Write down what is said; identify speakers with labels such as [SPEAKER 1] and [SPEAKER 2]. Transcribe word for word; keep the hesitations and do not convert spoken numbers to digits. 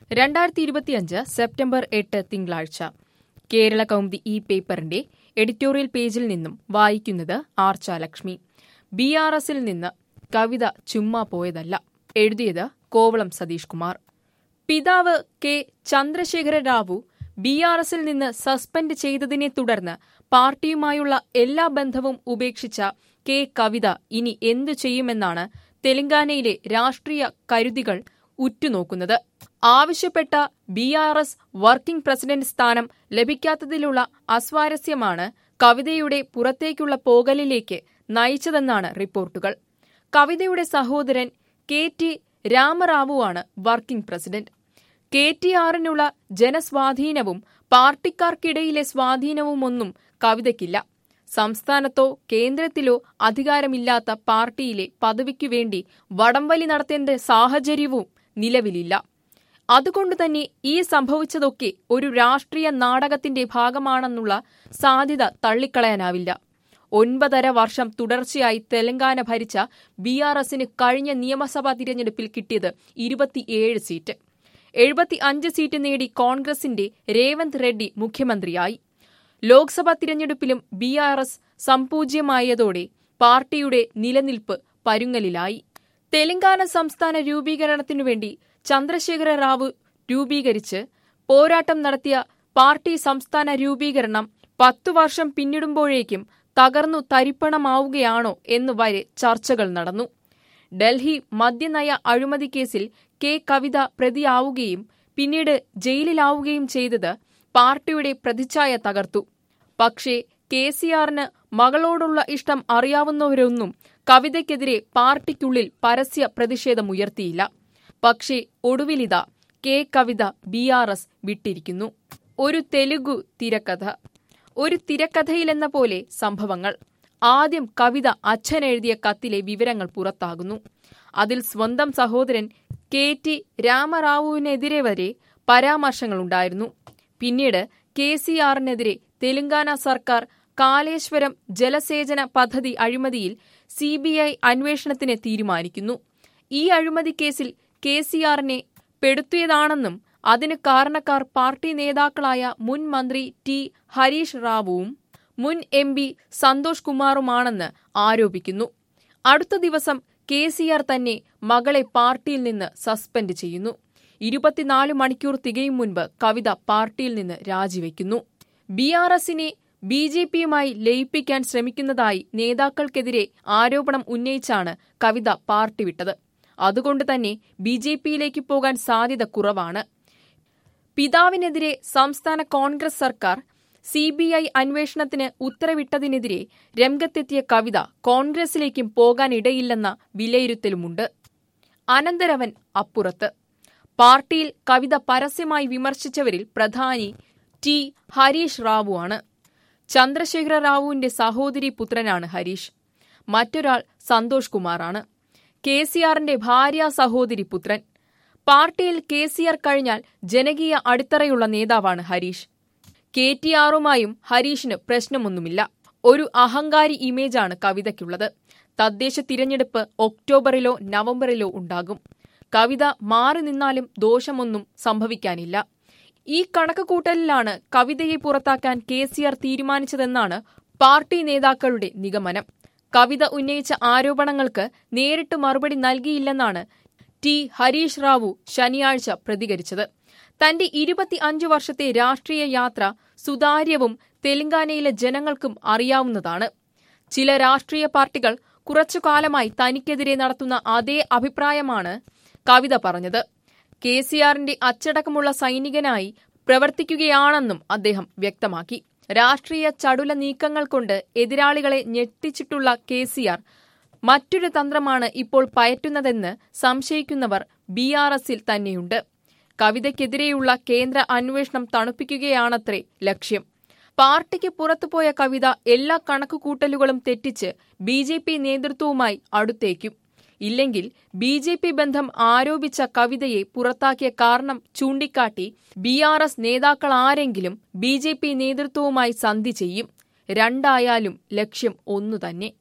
[SPEAKER 1] രണ്ടായിരത്തി ഇരുപത്തിയഞ്ച് സെപ്റ്റംബർ എട്ട് തിങ്കളാഴ്ച കേരള കൗമുദി ഈ പേപ്പറിന്റെ എഡിറ്റോറിയൽ പേജിൽ നിന്നും വായിക്കുന്നത് ആർച്ചാലക്ഷ്മി. ബി ആർ എസിൽ നിന്ന് കവിത ചുമ്മാ പോയതല്ല. എഴുതിയത് കോവളം സതീഷ് കുമാർ. പിതാവ് K Chandrasekhara Rao B R എസിൽ നിന്ന് സസ്പെൻഡ് ചെയ്തതിനെ തുടർന്ന് പാർട്ടിയുമായുള്ള എല്ലാ ബന്ധവും ഉപേക്ഷിച്ച കെ കവിത ഇനി എന്തു ചെയ്യുമെന്നാണ് തെലങ്കാനയിലെ രാഷ്ട്രീയ കരുതികൾ ഉറ്റുനോക്കുന്നത്. ആവശ്യപ്പെട്ട B R S working president സ്ഥാനം ലഭിക്കാത്തതിലുള്ള അസ്വാരസ്യമാണ് കവിതയുടെ പുറത്തേക്കുള്ള പോകലിലേക്ക് നയിച്ചതെന്നാണ് റിപ്പോർട്ടുകൾ. കവിതയുടെ സഹോദരൻ കെ ടി രാമറാവുവാണ് വർക്കിംഗ് പ്രസിഡന്റ്. കെ ടി ആറിനുള്ള ജനസ്വാധീനവും പാർട്ടിക്കാർക്കിടയിലെ സ്വാധീനവുമൊന്നും കവിതയ്ക്കില്ല. സംസ്ഥാനത്തോ കേന്ദ്രത്തിലോ അധികാരമില്ലാത്ത പാർട്ടിയിലെ പദവിക്കുവേണ്ടി വടംവലി നടത്തേണ്ട സാഹചര്യവും നിലവിലില്ല. അതുകൊണ്ടുതന്നെ ഈ സംഭവിച്ചതൊക്കെ ഒരു രാഷ്ട്രീയ നാടകത്തിന്റെ ഭാഗമാണെന്നുള്ള സാധ്യത തള്ളിക്കളയാനാവില്ല. ഒൻപതര വർഷം തുടർച്ചയായി തെലങ്കാന ഭരിച്ച ബി ആർ എസിന് കഴിഞ്ഞ നിയമസഭാ തിരഞ്ഞെടുപ്പിൽ കിട്ടിയത് ഇരുപത്തിയേഴ് സീറ്റ്. എഴുപത്തി അഞ്ച് സീറ്റ് നേടി കോൺഗ്രസിന്റെ രേവന്ത് റെഡ്ഡി മുഖ്യമന്ത്രിയായി. ലോക്സഭാ തിരഞ്ഞെടുപ്പിലും ബി ആർ എസ് സംപൂജ്യമായതോടെ പാർട്ടിയുടെ നിലനിൽപ്പ് പരുങ്ങലിലായി. തെലങ്കാന സംസ്ഥാന രൂപീകരണത്തിനുവേണ്ടി ചന്ദ്രശേഖര റാവു രൂപീകരിച്ച് പോരാട്ടം നടത്തിയ പാർട്ടി സംസ്ഥാന രൂപീകരണം പത്തു വർഷം പിന്നിടുമ്പോഴേക്കും തകർന്നു തരിപ്പണമാവുകയാണോ എന്നു വരെ ചർച്ചകൾ നടന്നു. ഡൽഹി മദ്യനയ അഴിമതി കേസിൽ കെ കവിത പ്രതിയാവുകയും പിന്നീട് ജയിലിലാവുകയും ചെയ്തത് പാർട്ടിയുടെ പ്രതിച്ഛായ തകർത്തു. പക്ഷേ കെ സി ആറിന് മകളോടുള്ള ഇഷ്ടം അറിയാവുന്നവരൊന്നും കവിതയ്ക്കെതിരെ പാർട്ടിക്കുള്ളിൽ പരസ്യ പ്രതിഷേധമുയർത്തിയില്ല. പക്ഷേ ഒടുവിലിതാ K Kavitha B R S വിട്ടിരിക്കുന്നു. ഒരു തെലുഗു തിരക്കഥ. ഒരു തിരക്കഥയിലെന്ന പോലെ സംഭവങ്ങൾ. ആദ്യം കവിത അച്ഛനെഴുതിയ കത്തിലെ വിവരങ്ങൾ പുറത്താകുന്നു. അതിൽ സ്വന്തം സഹോദരൻ കെ ടി രാമറാവുവിനെതിരെ വരെ പരാമർശങ്ങളുണ്ടായിരുന്നു. പിന്നീട് കെ സി ആറിനെതിരെ തെലങ്കാന സർക്കാർ കാലേശ്വരം ജലസേചന പദ്ധതി അഴിമതിയിൽ സി ബി ഐ അന്വേഷണത്തിന് തീരുമാനിക്കുന്നു. ഈ അഴിമതി കേസിൽ കെ സി ആറിനെ പെടുത്തിയതാണെന്നും അതിന് കാരണക്കാർ പാർട്ടി നേതാക്കളായ മുൻ മന്ത്രി ടി ഹരീഷ് റാവുവും മുൻ എം പി സന്തോഷ് കുമാറുമാണെന്ന് ആരോപിക്കുന്നു. അടുത്ത ദിവസം കെ സി ആർ തന്നെ മകളെ പാർട്ടിയിൽ നിന്ന് സസ്പെൻഡ് ചെയ്യുന്നു. ഇരുപത്തിനാല് മണിക്കൂർ തികയും മുൻപ് കവിത പാർട്ടിയിൽ നിന്ന് രാജിവെക്കുന്നു. ബി ആർ എസിനെ ബി ജെ പിയുമായി ലയിപ്പിക്കാൻ ശ്രമിക്കുന്നതായി നേതാക്കൾക്കെതിരെ ആരോപണം ഉന്നയിച്ചാണ് കവിത പാർട്ടി വിട്ടത്. അതുകൊണ്ട് തന്നെ ബി ജെ പിയിലേക്ക് പോകാൻ സാധ്യത കുറവാണ്. പിതാവിനെതിരെ സംസ്ഥാന കോൺഗ്രസ് സർക്കാർ സി ബി ഐ അന്വേഷണത്തിന് ഉത്തരവിട്ടതിനെതിരെ രംഗത്തെത്തിയ കവിത കോൺഗ്രസിലേക്കും പോകാനിടയില്ലെന്ന വിലയിരുത്തലുമുണ്ട്. അനന്തരവൻ അപ്പുറത്ത്. പാർട്ടിയിൽ കവിത പരസ്യമായി വിമർശിച്ചവരിൽ പ്രധാനി ടി ഹരീഷ് റാവുവാണ്. ചന്ദ്രശേഖര റാവുവിന്റെ സഹോദരി പുത്രനാണ് ഹരീഷ്. മറ്റൊരാൾ സന്തോഷ് കുമാറാണ്, കെ സി ആറിന്റെ ഭാര്യ സഹോദരി പുത്രൻ. പാർട്ടിയിൽ കെ സി ആർ കഴിഞ്ഞാൽ ജനകീയ അടിത്തറയുള്ള നേതാവാണ് ഹരീഷ്. കെ ടി ആറുമായും ഹരീഷിന് പ്രശ്നമൊന്നുമില്ല. ഒരു അഹങ്കാരി ഇമേജാണ് കവിതയ്ക്കുള്ളത്. തദ്ദേശ തിരഞ്ഞെടുപ്പ് ഒക്ടോബറിലോ നവംബറിലോ ഉണ്ടാകും. കവിത മാറി നിന്നാലും ദോഷമൊന്നും സംഭവിക്കാനില്ല. ഈ കണക്കുകൂട്ടലിലാണ് കവിതയെ പുറത്താക്കാൻ കെ സി ആർ തീരുമാനിച്ചതെന്നാണ് പാർട്ടി നേതാക്കളുടെ നിഗമനം. കവിത ഉന്നയിച്ച ആരോപണങ്ങൾക്ക് നേരിട്ട് മറുപടി നൽകിയില്ലെന്നാണ് ടി ഹരീഷ് റാവു ശനിയാഴ്ച പ്രതികരിച്ചത്. തന്റെ ഇരുപത്തി അഞ്ചു വർഷത്തെ രാഷ്ട്രീയ യാത്ര സുതാര്യവും തെലങ്കാനയിലെ ജനങ്ങൾക്കും അറിയാവുന്നതാണ്. ചില രാഷ്ട്രീയ പാർട്ടികൾ കുറച്ചുകാലമായി തനിക്കെതിരെ നടത്തുന്ന അതേ അഭിപ്രായമാണ് കവിത പറഞ്ഞത്. കെ സി ആറിന്റെ അച്ചടക്കമുള്ള സൈനികനായി പ്രവർത്തിക്കുകയാണെന്നും അദ്ദേഹം വ്യക്തമാക്കി. രാഷ്ട്രീയ ചടുല നീക്കങ്ങൾ കൊണ്ട് എതിരാളികളെ ഞെട്ടിച്ചിട്ടുള്ള കെ സി ആർ മറ്റൊരു തന്ത്രമാണ് ഇപ്പോൾ പയറ്റുന്നതെന്ന് സംശയിക്കുന്നവർ ബി ആർ എസിൽ തന്നെയുണ്ട്. കവിതയ്ക്കെതിരെയുള്ള കേന്ദ്ര അന്വേഷണം തണുപ്പിക്കുകയാണത്രേ ലക്ഷ്യം. പാർട്ടിക്ക് പുറത്തുപോയ കവിത എല്ലാ കണക്കുകൂട്ടലുകളും തെറ്റിച്ച് ബി ജെ പി നേതൃത്വവുമായി അടുത്തേക്കും. ഇല്ലെങ്കിൽ ബി ജെ പി ബന്ധം ആരോപിച്ച കവിതയെ പുറത്താക്കിയ കാരണം ചൂണ്ടിക്കാട്ടി ബി ആർ എസ് നേതാക്കളാരെങ്കിലും ബി ജെ പി നേതൃത്വവുമായി സന്ധി ചെയ്യും. രണ്ടായാലും ലക്ഷ്യം ഒന്നുതന്നെ.